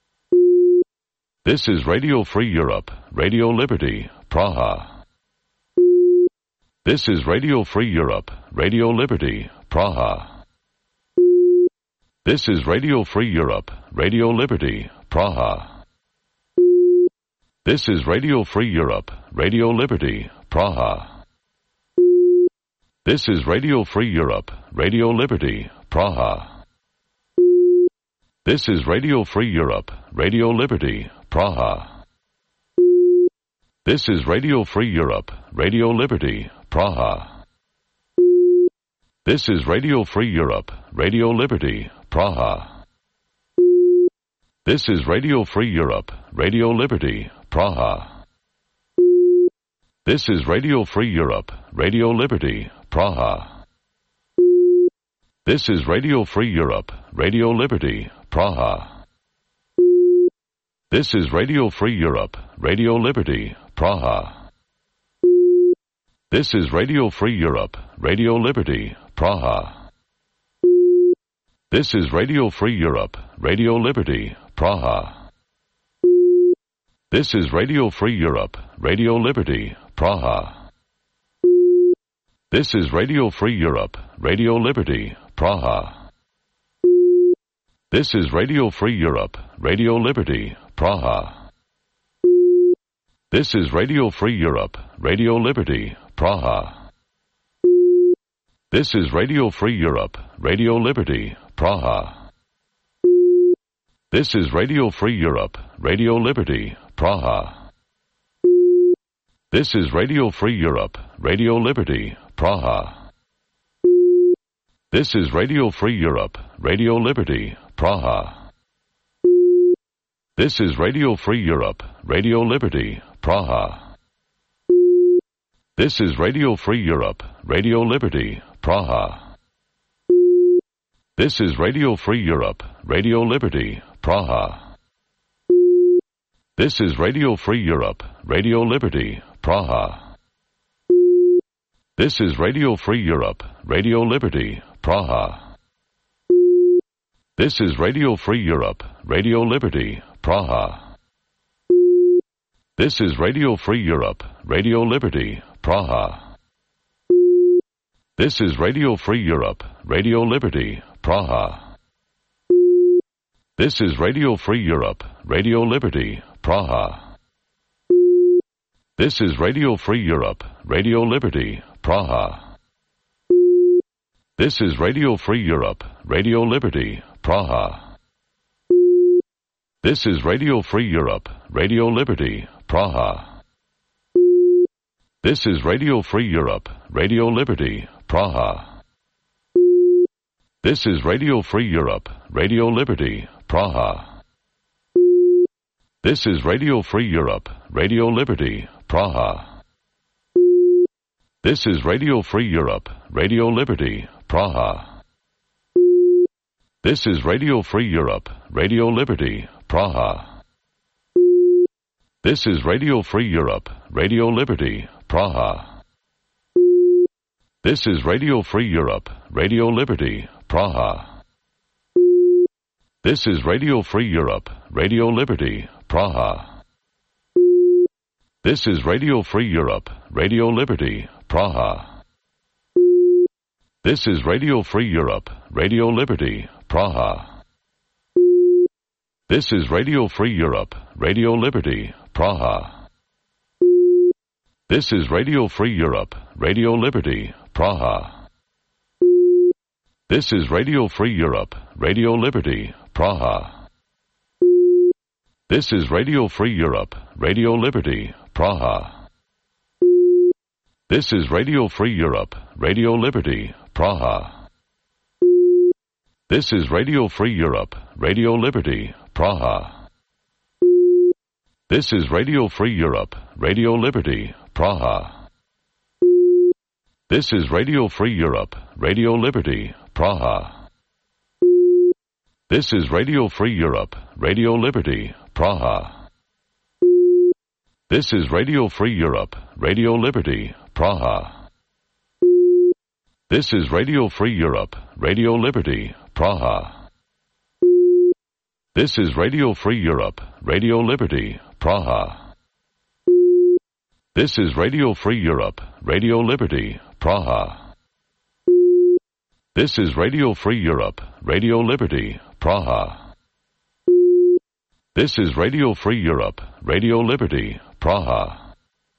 This is Radio Free Europe, Radio Liberty, Praha. This is Radio Free Europe, Radio Liberty, Praha. This is Radio Free Europe, Radio Liberty, Praha. This is Radio Free Europe, Radio Liberty, Praha. This is Radio Free Europe, Radio Liberty, Praha. This is Radio Free Europe, Radio Liberty, Praha. This is Radio Free Europe, Radio Liberty, Praha. This is Radio Free Europe, Radio Liberty, Praha. This is Radio Free Europe, Radio Liberty, Praha. This is Radio Free Europe, Radio Liberty, Praha. This is Radio Free Europe, Radio Liberty, Praha. This is Radio Free Europe, Radio Liberty, Praha. This is Radio Free Europe, Radio Liberty, Praha. This is Radio Free Europe, Radio Liberty, Praha. This is Radio Free Europe, Radio Liberty, Praha. This is Radio Free Europe, Radio Liberty, Praha. This is Radio Free Europe, Radio Liberty, Praha. This is Radio Free Europe, Radio Liberty, Praha. This is Radio Free Europe, Radio Liberty, Praha. This is Radio Free Europe, Radio Liberty, Praha. This is Radio Free Europe, Radio Liberty, Praha. This is Radio Free Europe, Radio Liberty, Praha. This is Radio Free Europe, Radio Liberty, Praha. This is Radio Free Europe, Radio Liberty, Praha. This is Radio Free Europe, Radio Liberty, Praha. This is Radio Free Europe, Radio Liberty, Praha. This is Radio Free Europe, Radio Liberty, Praha. This is Radio Free Europe, Radio Liberty, Praha. This is Radio Free Europe, Radio Liberty, Praha. This is Radio Free Europe, Radio Liberty, Praha. This is Radio Free Europe, Radio Liberty, Praha. This is Radio Free Europe, Radio Liberty, Praha. This is Radio Free Europe, Radio Liberty, Praha. This is Radio Free Europe, Radio Liberty, Praha. This is Radio Free Europe, Radio Liberty, Praha. This is Radio Free Europe, Radio Liberty, Praha. This is Radio Free Europe, Radio Liberty, Praha. This is Radio Free Europe, Radio Liberty, Praha. This is Radio Free Europe, Radio Liberty, Praha. This is Radio Free Europe, Radio Liberty, Praha. This is Radio Free Europe, Radio Liberty, Praha. This is Radio Free Europe, Radio Liberty, Praha. This is Radio Free Europe, Radio Liberty, Praha. This is Radio Free Europe, Radio Liberty, Praha. This is Radio Free Europe, Radio Liberty, Praha. This is Radio Free Europe, Radio Liberty, Praha. This is Radio Free Europe, Radio Liberty, Praha. This is Radio Free Europe, Radio Liberty, Praha. This is Radio Free Europe, Radio Liberty, Praha. This is Radio Free Europe, Radio Liberty, Praha. This is Radio Free Europe, Radio Liberty, Praha. This is Radio Free Europe, Radio Liberty, Praha. This is Radio Free Europe, Radio Liberty, Praha. This is Radio Free Europe, Radio Liberty, Praha. This is Radio Free Europe, Radio Liberty, Praha. This is Radio Free Europe, Radio Liberty, Praha. This is Radio Free Europe, Radio Liberty, Praha. This is Radio Free Europe, Radio Liberty, Praha. This is Radio Free Europe, Radio Liberty, Praha.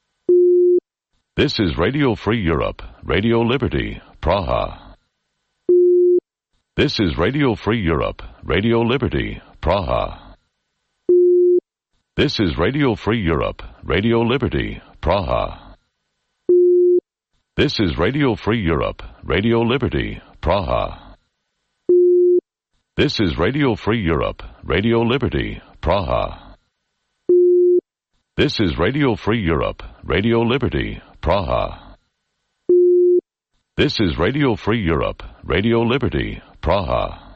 This is Radio Free Europe, Radio Liberty, Praha. This is Radio Free Europe, Radio Liberty, Praha. This is Radio Free Europe, Radio Liberty, Praha. This is Radio Free Europe, Radio Liberty, Praha. This is Radio Free Europe, Radio Liberty, Praha. This is Radio Free Europe, Radio Liberty, Praha. This is Radio Free Europe, Radio Liberty, Praha.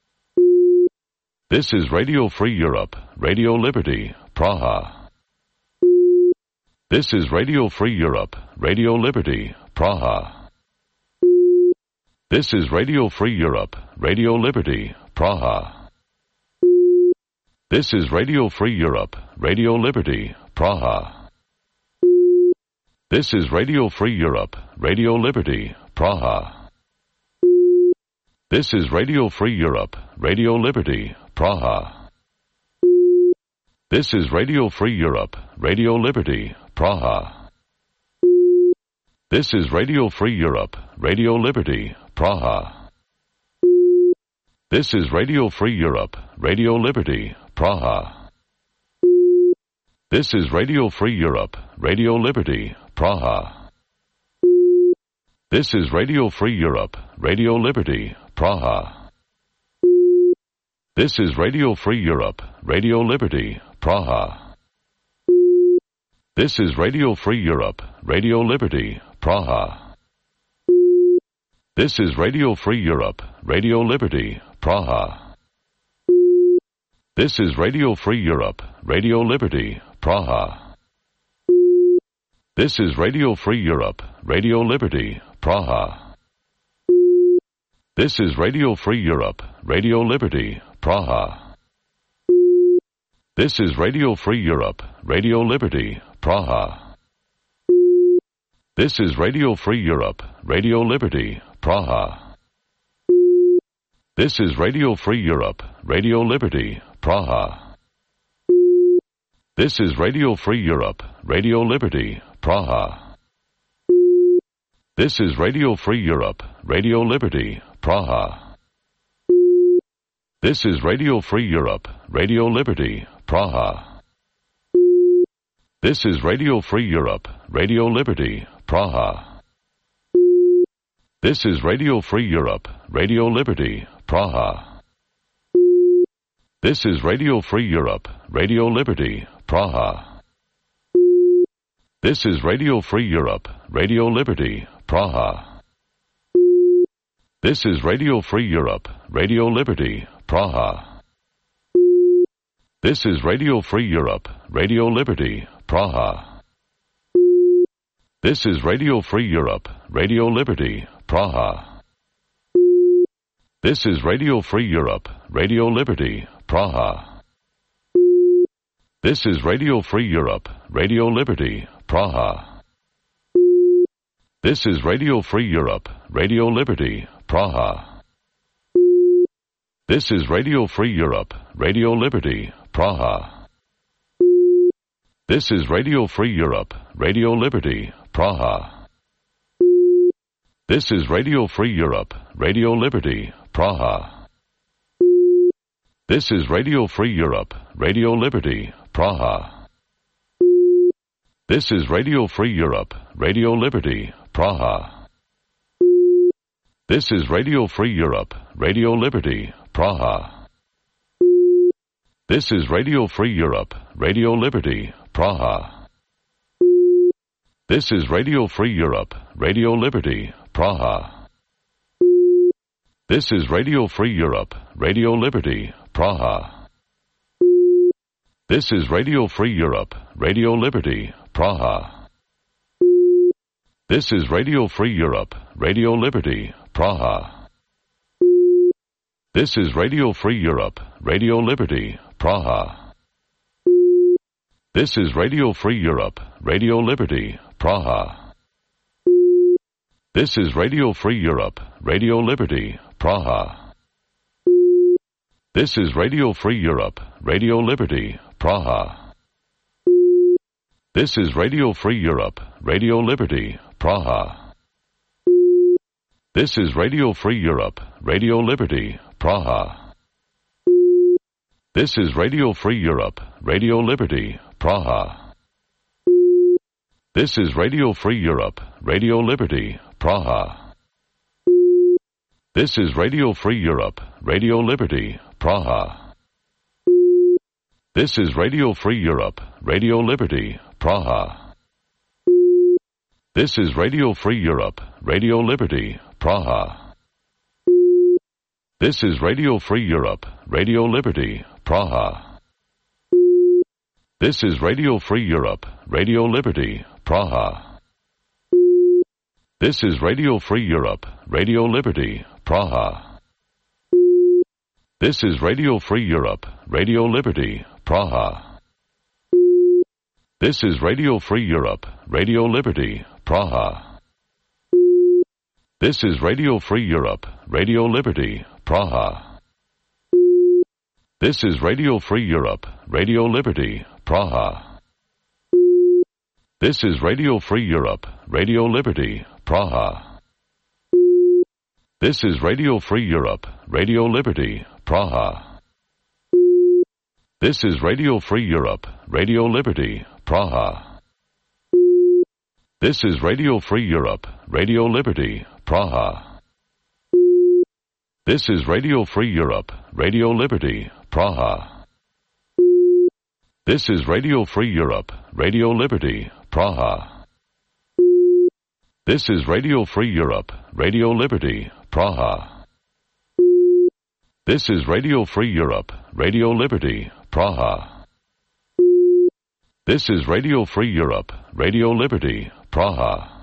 This is Radio Free Europe, Radio Liberty, Praha. This is Radio Free Europe, Radio Liberty, Praha. This is Radio Free Europe, Radio Liberty, Praha. This is Radio Free Europe, Radio Liberty, Praha. This is Radio Free Europe, Radio Liberty, Praha. This is Radio Free Europe, Radio Liberty, Praha. This is Radio Free Europe, Radio Liberty, Praha. This is Radio Free Europe, Radio Liberty, Praha. This is Radio Free Europe, Radio Liberty, Praha. This is Radio Free Europe, Radio Liberty, Praha. This is Radio Free Europe, Radio Liberty, Praha. This is Radio Free Europe, Radio Liberty, Praha. This is Radio Free Europe, Radio Liberty, Praha. This is Radio Free Europe, Radio Liberty, Praha. This is Radio Free Europe, Radio Liberty, Praha. This is Radio Free Europe, Radio Liberty, Praha. This is Radio Free Europe, Radio Liberty, Praha. This is Radio Free Europe, Radio Liberty, Praha. This is Radio Free Europe, Radio Liberty, Praha. This is Radio Free Europe, Radio Liberty, Praha. This is Radio Free Europe, Radio Liberty, Praha. This is Radio Free Europe, Radio Liberty, Praha. This is Radio Free Europe, Radio Liberty, Praha. This is Radio Free Europe, Radio Liberty, Praha. This is Radio Free Europe, Radio Liberty, Praha. This is Radio Free Europe, Radio Liberty, Praha. This is Radio Free Europe, Radio Liberty, Praha. This is Radio Free Europe, Radio Liberty, Praha. This is Radio Free Europe, Radio Liberty, Praha. This is Radio Free Europe, Radio Liberty, Praha. This is Radio Free Europe, Radio Liberty, Praha. This is Radio Free Europe, Radio Liberty, Praha. This is Radio Free Europe, Radio Liberty, Praha. This is Radio Free Europe, Radio Liberty, Praha. This is Radio Free Europe, Radio Liberty, Praha. This is Radio Free Europe, Radio Liberty, Praha. This is Radio Free Europe, Radio Liberty, Praha. This is Radio Free Europe, Radio Liberty, Praha. This is Radio Free Europe, Radio Liberty, Praha. This is Radio Free Europe, Radio Liberty, Praha. This is Radio Free Europe, Radio Liberty, Praha. This is Radio Free Europe, Radio Liberty, Praha. This is Radio Free Europe, Radio Liberty, Praha. This is Radio Free Europe, Radio Liberty, Praha. This is Radio Free Europe, Radio Liberty, Praha. This is Radio Free Europe, Radio Liberty, Praha. This is Radio Free Europe, Radio Liberty, Praha. This is Radio Free Europe, Radio Liberty, Praha. This is Radio Free Europe, Radio Liberty, Praha. This is Radio Free Europe, Radio Liberty, Praha. This is Radio Free Europe, Radio Liberty, Praha. This is Radio Free Europe, Radio Liberty, Praha. This is Radio Free Europe, Radio Liberty, Praha. This is Radio Free Europe, Radio Liberty, Praha. This is Radio Free Europe, Radio Liberty, Praha. This is Radio Free Europe, Radio Liberty, Praha. This is Radio Free Europe, Radio Liberty, Praha. This is Radio Free Europe, Radio Liberty, Praha. This is Radio Free Europe, Radio Liberty, Praha. This is Radio Free Europe, Radio Liberty, Praha. This is Radio Free Europe, Radio Liberty, Praha. This is Radio Free Europe, Radio Liberty, Praha. This is Radio Free Europe, Radio Liberty, Praha. This is Radio Free Europe, Radio Liberty, Praha. This is Radio Free Europe, Radio Liberty, Praha. This is Radio Free Europe, Radio Liberty, Praha. This is Radio Free Europe, Radio Liberty, Praha. This is Radio Free Europe, Radio Liberty, Praha. This is Radio Free Europe, Radio Liberty, Praha. This is Radio Free Europe, Radio Liberty, Praha. This is Radio Free Europe, Radio Liberty, Praha.